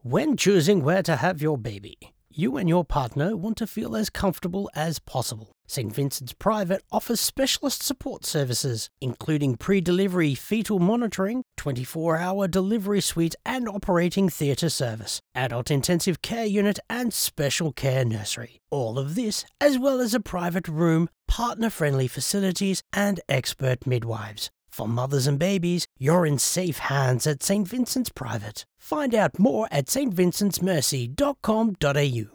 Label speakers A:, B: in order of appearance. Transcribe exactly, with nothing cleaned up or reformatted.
A: When choosing where to have your baby, you and your partner want to feel as comfortable as possible. Saint Vincent's Private offers specialist support services, including pre-delivery fetal monitoring, twenty-four hour delivery suite and operating theatre service, adult intensive care unit and special care nursery. All of this, as well as a private room, partner-friendly facilities and expert midwives. For mothers and babies, you're in safe hands at Saint Vincent's Private. Find out more at s t vincentsmercy dot com dot a u.